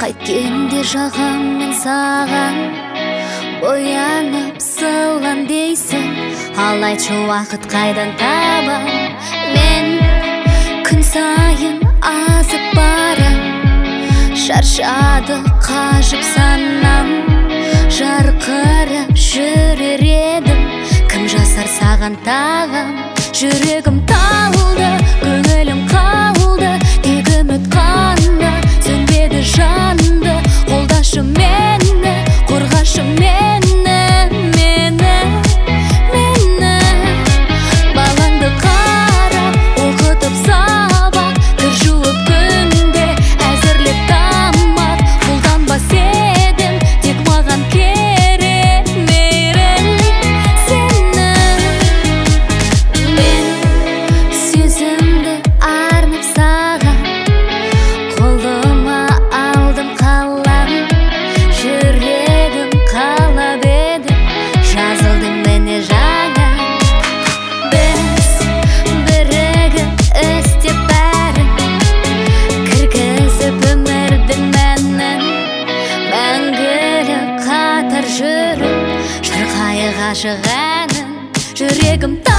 Қайткенде жағам мен саған боянып сылған дейсің. Ал айтшы, уақыт қайдан табам? Мен күн сайын азып барам, шаршады қажып санам. Жарқырап жүрер едім, кім жасар саған тағам? Жүрегім талды, көңілім қалды, тек үміт қана сөнбеді жанды. Қолдашы мені, қорғашы мені, балаңды қарап оқытып сабақ, кір жуып күнде әзірлеп тамақ. Қолданбас едім, тек маған керек мейірім сені. Мен сезімді арнап саған, қолыма алдым қалам. Жүрегім қалап еді, жазылды міне жаңа. Біз бірігіп істеп бәрін, кіргізіп өмірдің мәнін. Мәңгілік қатар жүріп, шырқайық ғашық әнін. Жүрегім